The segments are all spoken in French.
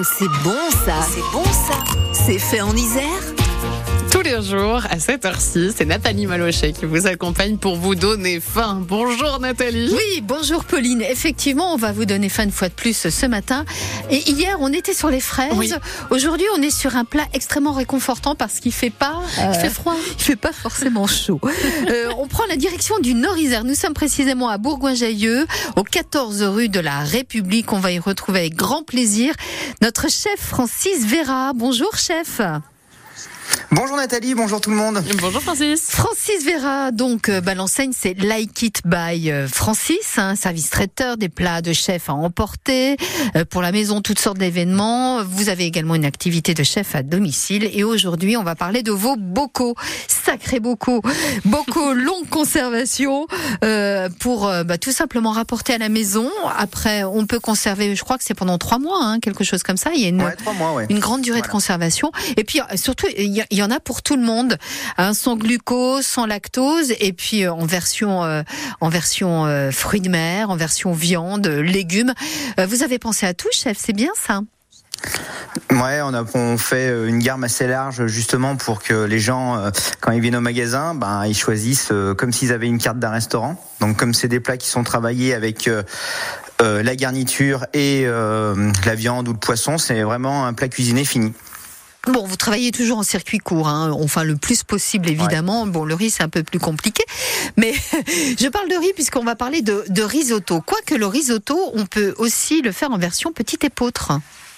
C'est bon ça. C'est bon ça. C'est fait en Isère. Tous les jours, à cette heure-ci, c'est Nathalie Malochet qui vous accompagne pour vous donner faim. Bonjour Nathalie. Oui, bonjour Pauline. Effectivement, on va vous donner faim une fois de plus ce matin. Et hier, on était sur les fraises. Oui. Aujourd'hui, on est sur un plat extrêmement réconfortant parce qu'il fait pas... il fait froid. Il fait pas forcément chaud. On prend la direction du Nord-Isère. Nous sommes précisément à Bourgoin-Jallieu, au 14 rue de la République. On va y retrouver avec grand plaisir notre chef Francis Vera. Bonjour chef. Bonjour Nathalie, bonjour tout le monde. Bonjour Francis. Francis Vera, donc l'enseigne c'est Like It by Francis, service traiteur, des plats de chef à emporter, pour la maison toutes sortes d'événements. Vous avez également une activité de chef à domicile et aujourd'hui on va parler de vos bocaux, sacrés bocaux longue conservation pour tout simplement rapporter à la maison. Après on peut conserver, je crois que c'est pendant 3 mois, quelque chose comme ça. Il y a 3 mois, une grande durée de conservation et puis surtout il y en a pour tout le monde, sans glucose, sans lactose, et puis en version fruits de mer, en version viande, légumes. Vous avez pensé à tout, chef, c'est bien ça? Ouais, on fait une gamme assez large justement pour que les gens, quand ils viennent au magasin, ils choisissent comme s'ils avaient une carte d'un restaurant. Donc comme c'est des plats qui sont travaillés avec la garniture et la viande ou le poisson, c'est vraiment un plat cuisiné fini. Bon, vous travaillez toujours en circuit court, enfin le plus possible évidemment. Ouais. Bon, le riz c'est un peu plus compliqué, mais je parle de riz puisqu'on va parler de risotto. Quoique le risotto, on peut aussi le faire en version petite épeautre.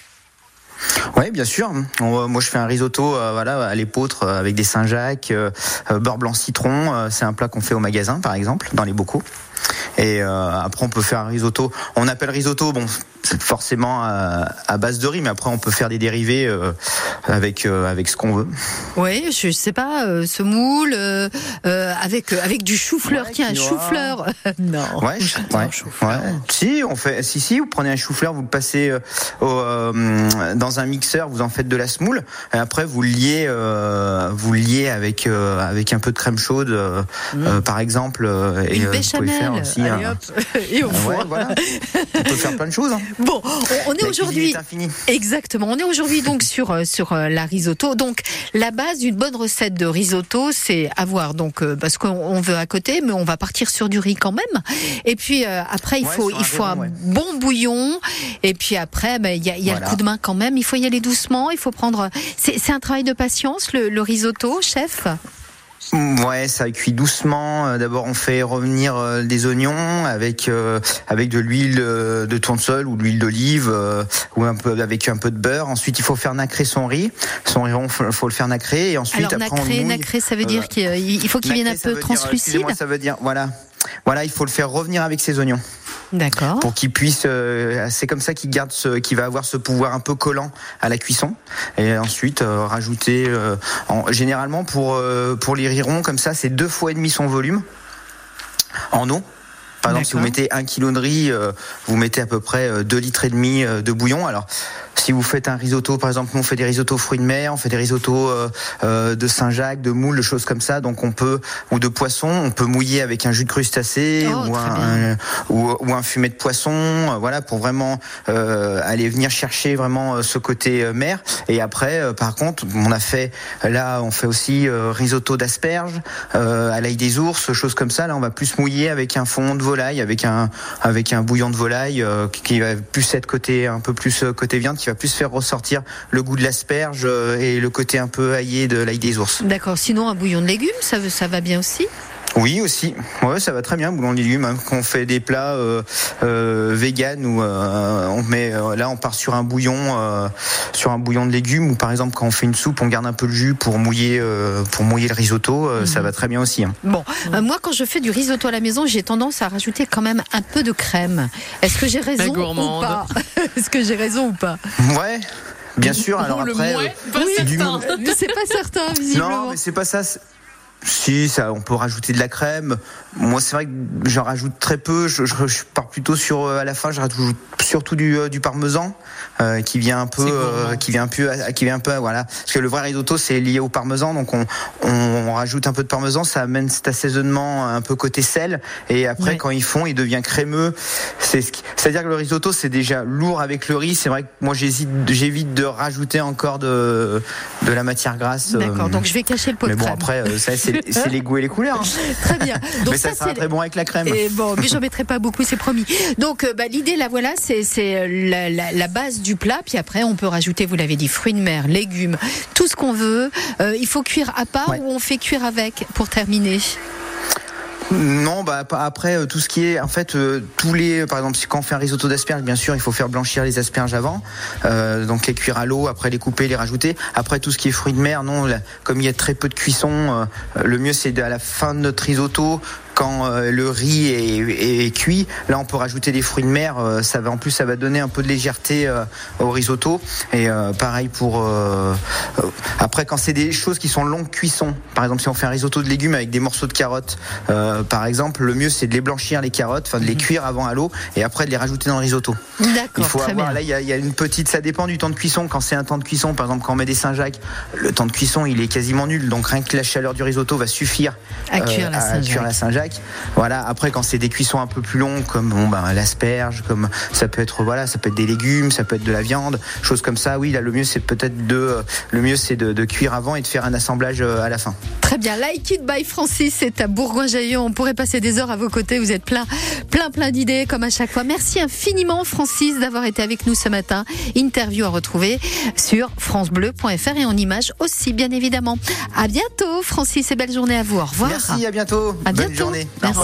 Oui, bien sûr. Moi, je fais un risotto à l'épeautre avec des Saint-Jacques, beurre blanc citron. C'est un plat qu'on fait au magasin, par exemple, dans les bocaux. Et après, on peut faire un risotto. On appelle risotto, c'est forcément à base de riz, mais après, on peut faire des dérivés avec ce qu'on veut. Oui, je sais pas, semoule avec du chou-fleur. Tiens, un chou-fleur. Non. Ouais. Si, vous prenez un chou-fleur, vous le passez dans un mixeur, vous en faites de la semoule, et après vous le liez avec un peu de crème chaude, par exemple. Une béchamel. Aussi, allez, hop, et au four. Ouais, voilà. On peut faire plein de choses. Bon, on est aujourd'hui. Est Exactement. On est aujourd'hui donc sur la risotto. Donc la base d'une bonne recette de risotto, c'est avoir parce qu'on veut à côté, mais on va partir sur du riz quand même. Et puis après il faut un bon bouillon. Et puis après il y a le coup de main quand même. Il faut y aller doucement. Il faut prendre. C'est un travail de patience le risotto, chef. Ouais, ça cuit doucement. D'abord, on fait revenir des oignons avec de l'huile de tournesol ou de l'huile d'olive ou avec un peu de beurre. Ensuite, il faut faire nacrer son riz. Son riz, faut le faire nacrer et ensuite alors, nacrer, ça veut dire qu'il faut qu'il vienne un peu translucide. Ça veut dire voilà, il faut le faire revenir avec ses oignons. D'accord. Pour qu'il puisse, c'est comme ça qu'il va avoir ce pouvoir un peu collant à la cuisson. Et ensuite rajouter, généralement pour les rirons comme ça, c'est 2,5 fois son volume en eau. Par exemple, si vous mettez 1 kilo de riz, vous mettez à peu près 2,5 litres de bouillon. Alors, si vous faites un risotto, par exemple, nous on fait des risottos fruits de mer, on fait des risottos de Saint-Jacques, de moules, de choses comme ça. Donc ou de poisson, on peut mouiller avec un jus de crustacé ou un fumet de poisson, pour vraiment aller venir chercher vraiment ce côté mer. Et après, par contre, on fait aussi risotto d'asperges à l'ail des ours, choses comme ça. Là, on va plus mouiller avec un fond de volaille, avec un bouillon de volaille qui va plus être un peu plus côté viande, qui va plus faire ressortir le goût de l'asperge et le côté un peu aillé de l'ail des ours. D'accord. Sinon, un bouillon de légumes, ça va bien aussi? Oui, aussi. Ouais, ça va très bien, bouillon de légumes. Quand on fait des plats vegan où on part sur un bouillon de légumes, ou par exemple quand on fait une soupe, on garde un peu le jus pour mouiller le risotto. Ça va très bien aussi. Bon, moi quand je fais du risotto à la maison, j'ai tendance à rajouter quand même un peu de crème. Est-ce que j'ai raison ou pas? Est-ce que j'ai raison ou pas? Ouais. Bien sûr. Alors après, c'est pas certain, visiblement. Non, mais c'est pas ça. Si, ça, on peut rajouter de la crème. Moi, c'est vrai que j'en rajoute très peu. Je pars plutôt sur à la fin. Je rajoute surtout du parmesan qui vient un peu, voilà. Parce que le vrai risotto, c'est lié au parmesan, donc on rajoute un peu de parmesan. Ça amène cet assaisonnement un peu côté sel. Et après, quand ils font, il devient crémeux. C'est-à-dire que le risotto, c'est déjà lourd avec le riz. C'est vrai que moi, j'évite de rajouter encore de la matière grasse. D'accord. Donc je vais cacher le pot de crème. Mais bon, après, ça, c'est les goûts et les couleurs. Très bien. Donc mais ça sera très bon avec la crème. Et bon, mais j'en mettrai pas beaucoup, c'est promis. Donc l'idée là, voilà, c'est la base du plat. Puis après, on peut rajouter, vous l'avez dit, fruits de mer, légumes, tout ce qu'on veut. Il faut cuire à part ou on fait cuire avec pour terminer. Non, après tout ce qui est en fait par exemple quand on fait un risotto d'asperges, bien sûr il faut faire blanchir les asperges avant, donc les cuire à l'eau, après les couper, les rajouter. Après tout ce qui est fruits de mer, non, comme il y a très peu de cuisson, le mieux c'est à la fin de notre risotto. Quand le riz est cuit, là on peut rajouter des fruits de mer. Ça va donner un peu de légèreté au risotto. Et pareil pour après quand c'est des choses qui sont longue cuisson. Par exemple si on fait un risotto de légumes avec des morceaux de carottes, par exemple, le mieux c'est de les blanchir les carottes, de les cuire avant à l'eau et après de les rajouter dans le risotto. D'accord. Il faut avoir là il y a une petite, ça dépend du temps de cuisson. Quand c'est un temps de cuisson, par exemple quand on met des Saint-Jacques, le temps de cuisson il est quasiment nul. Donc rien que la chaleur du risotto va suffire à cuire la Saint-Jacques. Voilà. Après, quand c'est des cuissons un peu plus longues, comme l'asperge, comme ça peut être des légumes, ça peut être de la viande, choses comme ça. Oui, là, le mieux c'est de cuire avant et de faire un assemblage à la fin. Très bien. Like It by Francis, c'est à Bourgoin-Jallieu. On pourrait passer des heures à vos côtés. Vous êtes plein d'idées comme à chaque fois. Merci infiniment, Francis, d'avoir été avec nous ce matin. Interview à retrouver sur francebleu.fr et en images aussi, bien évidemment. À bientôt, Francis, et belle journée à vous. Au revoir. Merci, à bientôt. À Bonne bientôt. journée. Merci.